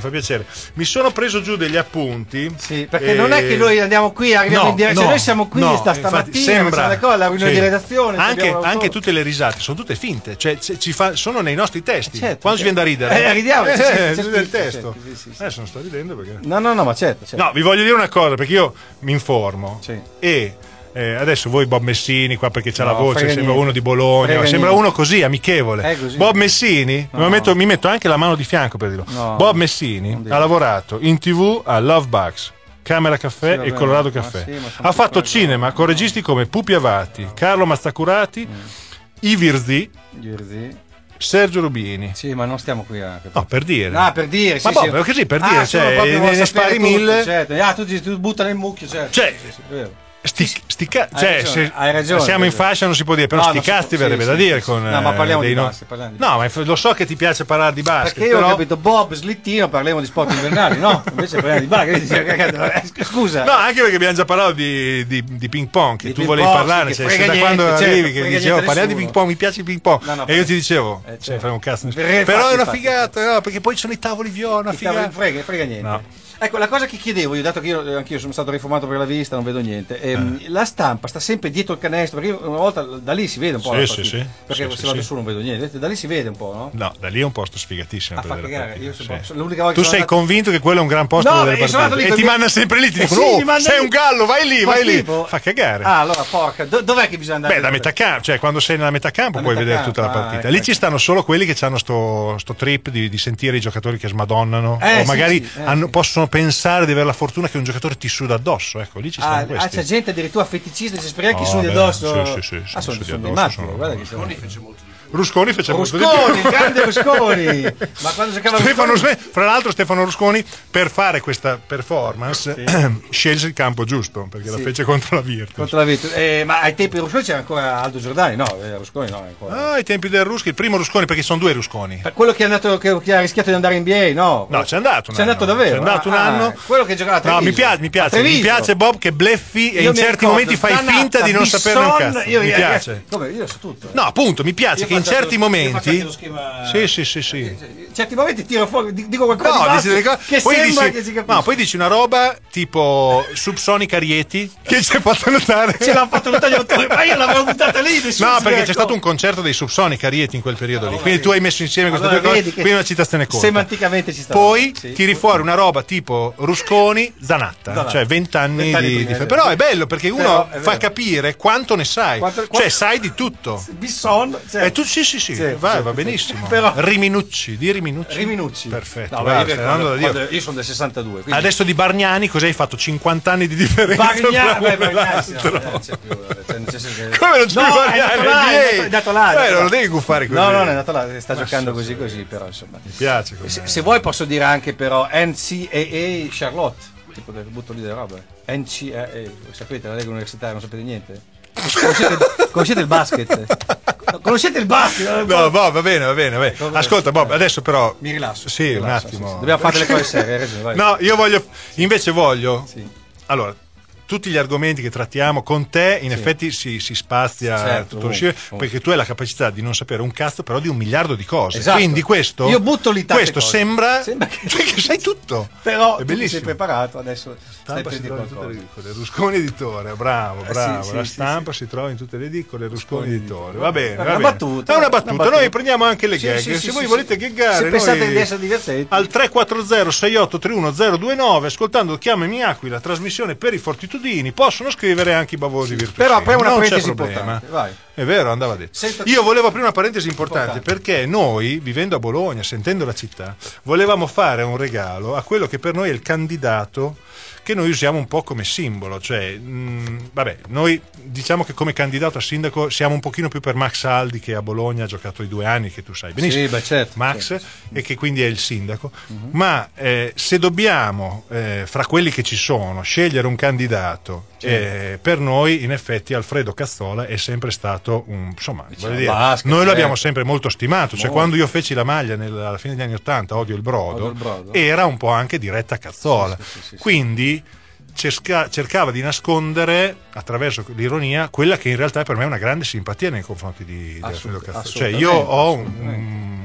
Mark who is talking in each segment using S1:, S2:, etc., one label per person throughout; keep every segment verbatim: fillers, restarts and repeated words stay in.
S1: fa piacere. Mi sono preso giù degli appunti.
S2: Sì, perché
S1: e...
S2: non è che noi andiamo qui, arriviamo
S1: no,
S2: in diretta,
S1: no,
S2: noi siamo qui
S1: no,
S2: sta stamattina,
S1: sembra
S2: le cose, la riunione
S1: sì.
S2: di redazione.
S1: Anche, anche tutte le risate sono tutte finte, cioè ci fa, sono nei nostri testi.
S2: Certo,
S1: Quando
S2: certo.
S1: ci viene da ridere,
S2: eh, ridiamo,
S1: eh,
S2: sì, sì,
S1: eh,
S2: c'è
S1: del
S2: scritto,
S1: testo.
S2: certo, sì, sì, sì.
S1: Adesso non sto ridendo perché.
S2: No, no, no, ma certo, certo.
S1: No, vi voglio dire una cosa perché io mi informo
S2: Sì.
S1: e. Eh, adesso voi Bob Messini qua perché c'ha
S2: No,
S1: la voce,
S2: frega
S1: sembra
S2: niente.
S1: uno di Bologna,
S2: Frega
S1: sembra
S2: niente.
S1: uno così amichevole.
S2: È così.
S1: Bob Messini,
S2: No.
S1: mi, metto, mi metto anche la mano di fianco per dirlo.
S2: No,
S1: Bob
S2: no,
S1: Messini
S2: non dire.
S1: ha lavorato in tv a Love Bugs, Camera Caffè
S2: Sì,
S1: e
S2: vabbè,
S1: Colorado
S2: ma
S1: Caffè.
S2: sì, ma sono
S1: Ha fatto
S2: piccole
S1: cinema
S2: cose,
S1: con
S2: no.
S1: registi come Pupi Avati, Carlo Mazzacurati,
S2: Mm.
S1: Ivirzi,
S2: Ieri.
S1: Sergio Rubini.
S2: Sì, ma non stiamo qui anche.
S1: No, per dire.
S2: Ah, per dire, sì,
S1: Ma boh,
S2: sì.
S1: così per
S2: Ah,
S1: dire,
S2: sono
S1: cioè,
S2: proprio
S1: ne,
S2: a
S1: ne
S2: sapere
S1: spari
S2: tutto,
S1: mille.
S2: certo. Ah, tu ti tu butta nel mucchio, certo.
S1: Cioè,
S2: sì, sì, è vero.
S1: Sti, sti ca-
S2: Hai
S1: cioè,
S2: ragione,
S1: se
S2: hai ragione,
S1: siamo
S2: hai
S1: in
S2: ragione.
S1: fascia non si può dire, però
S2: No,
S1: sti
S2: non si può-
S1: cazzi
S2: sì,
S1: verrebbe
S2: sì,
S1: da dire
S2: sì,
S1: con
S2: sì. No, ma
S1: eh,
S2: parliamo
S1: dei
S2: di
S1: no-
S2: basket, parliamo di
S1: no, ma lo so che ti piace parlare di basket,
S2: Perché io
S1: però
S2: ho capito Bob Slittino, parliamo di sport invernali, no? Invece parliamo di basket. Scusa.
S1: no, anche perché abbiamo già parlato di, di, di ping pong che
S2: Di
S1: tu
S2: ping
S1: volevi
S2: pong,
S1: parlare,
S2: sì, che
S1: cioè,
S2: frega
S1: se da
S2: niente,
S1: quando
S2: certo,
S1: arrivi che
S2: frega
S1: dicevo
S2: niente
S1: parliamo di
S2: nessuno.
S1: ping pong, mi piace il ping pong
S2: No, no,
S1: e io
S2: frega-
S1: ti dicevo
S2: eh, certo.
S1: cioè, fai un cazzo nessuno.
S2: Infatti,
S1: Però è una
S2: infatti,
S1: figata,
S2: infatti.
S1: no, perché poi ci sono i tavoli viola, una
S2: Chi te
S1: figata.
S2: frega, frega niente.
S1: No.
S2: Ecco, la cosa che chiedevo io, dato che io anch'io sono stato riformato per la vista, non vedo niente, ehm,
S1: Eh.
S2: la stampa sta sempre dietro il canestro, perché io una volta da lì si vede un po'
S1: Sì,
S2: la
S1: sì,
S2: partita,
S1: sì.
S2: perché
S1: Sì,
S2: se
S1: sì,
S2: vado
S1: sì.
S2: su non vedo niente, da lì si vede un po', no?
S1: No, da lì è un posto sfigatissimo
S2: A
S1: per
S2: fa
S1: vedere
S2: cagare,
S1: partite,
S2: io sono
S1: sì.
S2: proprio- l'unica volta
S1: Tu
S2: che sono
S1: sei
S2: andato-
S1: convinto che quello è un gran posto
S2: No,
S1: per vedere
S2: beh, io sono andato
S1: partite
S2: lì
S1: e
S2: coi
S1: ti
S2: miei-
S1: mandano sempre lì, ti
S2: Eh
S1: dicono
S2: sì,
S1: oh,
S2: mi mandano
S1: sei
S2: lì.
S1: un gallo, vai lì,
S2: Fa
S1: vai lì.
S2: schifo?
S1: Fa cagare.
S2: Ah, allora porca, do- dov'è che bisogna andare?
S1: Beh, da metà campo, cioè quando sei nella metà campo
S2: Da
S1: puoi
S2: metà
S1: vedere
S2: campo,
S1: tutta la
S2: ah,
S1: partita.
S2: ecco,
S1: Lì ci
S2: ecco.
S1: stanno solo quelli che hanno sto, sto trip di, di sentire i giocatori che smadonnano
S2: Eh,
S1: o
S2: sì,
S1: magari
S2: sì, eh,
S1: hanno-
S2: sì.
S1: possono pensare di avere la fortuna che un giocatore ti suda addosso. Ecco, lì ci
S2: Ah,
S1: stanno
S2: ah,
S1: questi.
S2: c'è gente addirittura feticista, si spera chi
S1: Oh,
S2: sudi
S1: beh,
S2: addosso.
S1: sì, sì, sì, sì,
S2: ah, sono,
S1: sudi
S2: sono dei
S1: addosso
S2: matti,
S1: sono-
S2: eh, guarda che sono.
S1: Rusconi fece molto di
S2: Rusconi,
S1: più.
S2: il grande Rusconi. Ma quando giocava
S1: Stefano,
S2: Rusconi...
S1: fra l'altro Stefano Rusconi per fare questa performance
S2: Sì.
S1: scelse il campo giusto perché la
S2: Sì.
S1: fece contro la Virtus.
S2: Contro la Virtus. Eh, ma ai tempi di Rusconi c'era ancora Aldo Giordani, no? eh, Rusconi no, ancora.
S1: Ah, ai tempi del Ruschi, il primo Rusconi perché sono due Rusconi.
S2: Per quello che è andato, che, che ha rischiato di andare in B A, no?
S1: No, c'è andato un
S2: C'è
S1: anno.
S2: andato davvero.
S1: C'è andato un
S2: Ah,
S1: anno.
S2: ah, quello che giocava a Treviso.
S1: No, mi piace, mi
S2: A
S1: piace, mi
S2: Treviso.
S1: piace Bob che bleffi e
S2: Io
S1: in
S2: mi
S1: certi
S2: ricordo,
S1: momenti fai
S2: Zanatta,
S1: finta di non
S2: Bisson,
S1: saperne un cazzo.
S2: Io,
S1: mi
S2: io-
S1: piace.
S2: Come? Io so tutto.
S1: No, appunto, mi piace
S2: Io
S1: che in
S2: faccio
S1: certi
S2: anche lo- io faccio anche
S1: momenti
S2: lo schema.
S1: Sì, sì, sì, sì.
S2: In certi momenti tiro fuori, di- dico qualcosa
S1: No,
S2: di
S1: dici
S2: basket
S1: delle cose-
S2: che
S1: poi
S2: sembra
S1: dici,
S2: che si capisca.
S1: no, poi dici una roba tipo Subsonica Rieti che ci hai fatto notare.
S2: Ce l'hanno fatto notare gli autori, ma io l'avevo buttata lì. nessuno
S1: No,
S2: si
S1: perché
S2: era
S1: c'è stato un
S2: accorto.
S1: concerto dei Subsonica Rieti in quel periodo lì.
S2: Allora
S1: Quindi tu
S2: vedi.
S1: hai messo insieme queste
S2: Allora
S1: due cose.
S2: vedi che
S1: Quindi una citazione corta.
S2: semanticamente ci sta.
S1: Poi
S2: Sì.
S1: tiri fuori una roba tipo Rusconi, Zanatta,
S2: Zanatta.
S1: cioè venti anni
S2: Vent'anni
S1: di,
S2: prima,
S1: di
S2: esatto.
S1: Però è bello perché uno
S2: Però è
S1: fa
S2: vero.
S1: capire quanto ne sai.
S2: Quanto-
S1: Cioè
S2: quanto-
S1: sai di tutto.
S2: Bisson, certo.
S1: E tu sì, sì, sì,
S2: Certo,
S1: vai,
S2: certo,
S1: va
S2: certo.
S1: benissimo.
S2: Però-
S1: Riminucci, di Riminucci.
S2: Riminucci.
S1: Perfetto,
S2: No,
S1: guarda,
S2: io, mi
S1: stai
S2: ricordo
S1: andando da Dio.
S2: quando- io sono del sessantadue. Quindi...
S1: Adesso di Bargnani cos'hai fatto? cinquanta anni di differenza
S2: Bargna-
S1: tra uno
S2: beh,
S1: e
S2: Bargnani, sì, no,
S1: l'altro.
S2: non c'è più, cioè, non c'è senso-
S1: Come non c'è
S2: No,
S1: più
S2: è
S1: Bargnani?
S2: andato là, è andato- è andato là, è
S1: Eh,
S2: andato
S1: non
S2: là.
S1: lo devi guffare così.
S2: No, no, è andato là, sta
S1: Ma
S2: giocando
S1: so,
S2: così
S1: sì.
S2: così, però insomma.
S1: Mi piace come...
S2: Se, se vuoi posso dire anche però N C A A Charlotte, tipo del butto lì delle robe. N C A A, sapete, la Lega Universitaria, non sapete niente? Conoscete, conoscete il basket? Conoscete il basket?
S1: No, Bob, va bene, va bene, va bene.
S2: Come-
S1: Ascolta, Bob,
S2: eh.
S1: adesso però...
S2: Mi rilasso.
S1: Sì,
S2: mi
S1: un
S2: rilasso,
S1: attimo.
S2: sì, sì. Dobbiamo fare delle cose serie, hai ragione, vai.
S1: No, io voglio... Invece voglio...
S2: Sì.
S1: Allora... Tutti gli argomenti che trattiamo con te in
S2: Sì.
S1: effetti si, si spazia
S2: Certo,
S1: tutto
S2: ovunque,
S1: uscire
S2: ovunque.
S1: perché tu hai la capacità di non sapere un cazzo però di un miliardo di cose.
S2: Esatto.
S1: Quindi questo,
S2: Io butto lì tante
S1: questo
S2: cose.
S1: sembra,
S2: Sembra che-
S1: che sai tutto.
S2: Però
S1: È
S2: tu ti sei
S1: bellissimo.
S2: preparato, adesso stai
S1: Stampa
S2: per
S1: si
S2: dire
S1: trova in tutte le
S2: qualcosa.
S1: edicole. Rusconi Editore, bravo,
S2: Eh,
S1: bravo.
S2: sì,
S1: la
S2: sì,
S1: stampa
S2: sì,
S1: si trova in tutte le edicole. Rusconi
S2: Rusconi
S1: Editore.
S2: Editore.
S1: Va bene,
S2: È
S1: va
S2: una
S1: bene.
S2: battuta,
S1: È una
S2: una
S1: battuta.
S2: battuta.
S1: Noi prendiamo anche le
S2: Sì,
S1: gag.
S2: sì,
S1: Se
S2: sì,
S1: voi
S2: sì,
S1: volete
S2: sì.
S1: gaggare,
S2: Se pensate
S1: noi
S2: di essere divertenti.
S1: al tre quattro zero sei otto tre uno zero due nove, ascoltando Chiamami Aquila, trasmissione per i fortitudini, possono scrivere anche i bavosi
S2: Sì,
S1: virtuosi.
S2: però apriamo una
S1: non c'è
S2: parentesi
S1: problema.
S2: importante, vai.
S1: È vero, andava detto.
S2: Sento-
S1: Io volevo aprire una parentesi importante,
S2: Importante.
S1: perché noi, vivendo a Bologna, sentendo la città, volevamo fare un regalo a quello che per noi è il candidato che noi usiamo un po' come simbolo, cioè mh, vabbè, noi diciamo che come candidato a sindaco siamo un pochino più per Max Aldi, che a Bologna ha giocato i due anni, che tu sai benissimo,
S2: Sì, beh, certo,
S1: Max,
S2: certo.
S1: e che quindi è il sindaco.
S2: Mhm.
S1: Ma eh, se dobbiamo eh, fra quelli che ci sono scegliere un candidato,
S2: Sì.
S1: eh, per noi in effetti Alfredo Cazzola è sempre stato un, insomma,
S2: Diciamo,
S1: voglio dire,
S2: basket,
S1: noi lo abbiamo
S2: certo.
S1: sempre molto stimato, cioè
S2: Molto.
S1: quando io feci la maglia nel, alla fine degli anni ottanta, Odio il brodo,
S2: Odio il brodo.
S1: era un po' anche diretta a Cazzola,
S2: Sì, sì, sì, sì, sì.
S1: quindi cerca- cercava di nascondere attraverso l'ironia quella che in realtà per me è una grande simpatia nei confronti di, di Alfredo
S2: Assolut-
S1: Cazzola. Cioè
S2: assolutamente,
S1: io ho un,
S2: assolutamente.
S1: un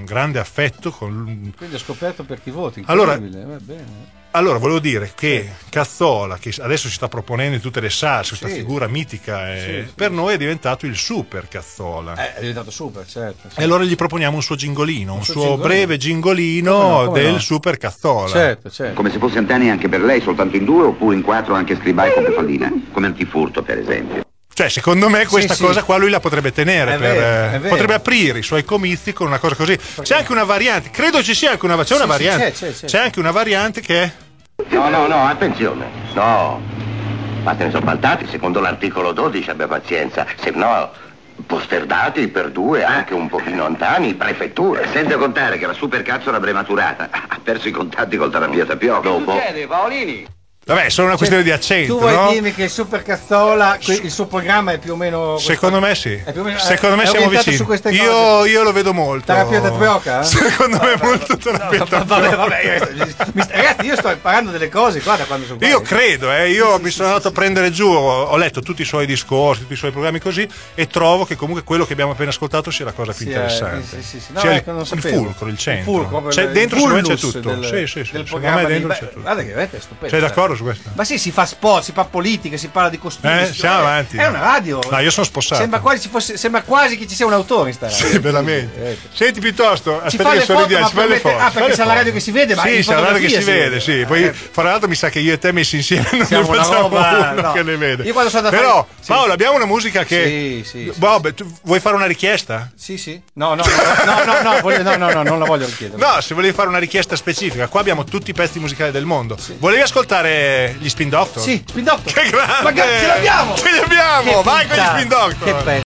S1: grande affetto. Con...
S2: Quindi ho scoperto per chi voti.
S1: Allora,
S2: Va bene.
S1: Allora, volevo dire che Cazzola, che adesso si sta proponendo in tutte le salse, questa
S2: Sì.
S1: figura mitica, è,
S2: Sì,
S1: per
S2: sì,
S1: noi è diventato il super Cazzola.
S2: Eh, è diventato super, certo. Sì.
S1: E allora gli proponiamo un suo gingolino, un, un suo, suo gingolino. breve gingolino
S2: come no, come
S1: del
S2: no.
S1: super Cazzola.
S2: Certo, certo.
S3: Come se fosse Antani anche per lei, soltanto in due, oppure in quattro anche Scribai con Pepallina, come antifurto per esempio.
S1: Cioè, secondo me questa
S2: sì,
S1: cosa
S2: sì.
S1: qua lui la potrebbe tenere,
S2: è
S1: per,
S2: vero, è vero.
S1: potrebbe aprire i suoi comizi con una cosa così. C'è anche una variante, credo ci sia anche una, c'è
S2: sì,
S1: una
S2: sì,
S1: variante,
S2: c'è, c'è, c'è.
S1: c'è anche una variante che è...
S4: No, no, no, attenzione, no, fatene sobbaltati, secondo l'articolo dodici abbia pazienza, se no posterdati per due, anche un pochino Antani, prefettura.
S3: Senza contare che la super Cazzola prematurata ha perso i contatti col terapia Tapioca.
S4: Dopo. Che succede, Paolini?
S1: Vabbè, è solo una questione di accento,
S2: tu vuoi
S1: no?
S2: dirmi che il super Cazzola, il suo programma è più o meno...
S1: Secondo me sì.
S2: È più o meno,
S1: Secondo me
S2: è
S1: siamo vicini.
S2: Su queste
S1: io,
S2: cose.
S1: io lo vedo molto.
S2: Terapia Tapioca?
S1: Secondo me è molto terapia Tapioca.
S2: Vabbè, vabbè, io, ragazzi, io sto imparando delle cose qua da quando sono qua.
S1: Io credo, eh, io
S2: sì,
S1: mi
S2: sì,
S1: sono
S2: sì,
S1: andato
S2: sì,
S1: a prendere giù, ho, ho letto tutti i suoi discorsi, tutti i suoi programmi così, e trovo che comunque quello che abbiamo appena ascoltato sia la cosa più
S2: sì,
S1: interessante.
S2: Eh, sì, sì, sì. No,
S1: sia
S2: ecco,
S1: il,
S2: non
S1: il fulcro, il centro.
S2: Il fulcro,
S1: c'è,
S2: il
S1: dentro secondo me c'è tutto.
S2: Del,
S1: sì, sì, sì.
S2: Del
S1: Secondo me dentro
S2: di,
S1: c'è
S2: beh,
S1: tutto.
S2: guarda che è stupendo.
S1: Sei d'accordo su questo?
S2: Ma sì, si fa sport, si fa politica, si parla di costumi.
S1: Eh, siamo avanti.
S2: È una radio.
S1: No, io sono sposato.
S2: Sembra quasi, ci fosse, sembra quasi che ci sia un autore in sta radio.
S1: Sì, veramente. Senti piuttosto, aspetta che sorridiamo, ci fa le foto.
S2: Ah, perché c'è la radio che si vede, ma
S1: sì, c'è la radio che si vede, sì. Poi,
S2: eh.
S1: fra l'altro, mi sa che io e te messi insieme non
S2: siamo
S1: ne facciamo
S2: una roba,
S1: uno
S2: no.
S1: che ne vede.
S2: Io quando sono da
S1: Però,
S2: fare...
S1: Paolo,
S2: sì.
S1: abbiamo una musica che...
S2: Sì, sì.
S1: Bob,
S2: sì,
S1: tu vuoi fare una richiesta?
S2: Sì, sì. No, no, no, no, no, voglio, no, no, no, non la voglio richiedere.
S1: No, se volevi fare una richiesta specifica, qua abbiamo tutti i pezzi musicali del mondo. Sì. Volevi ascoltare gli Spin Doctor?
S2: Sì, Spin Doctor.
S1: Che grande!
S2: Ma ce l'abbiamo!
S1: Ce li abbiamo!
S2: Che
S1: Vai
S2: pinta.
S1: con gli Spin Doctor!
S2: Che bello.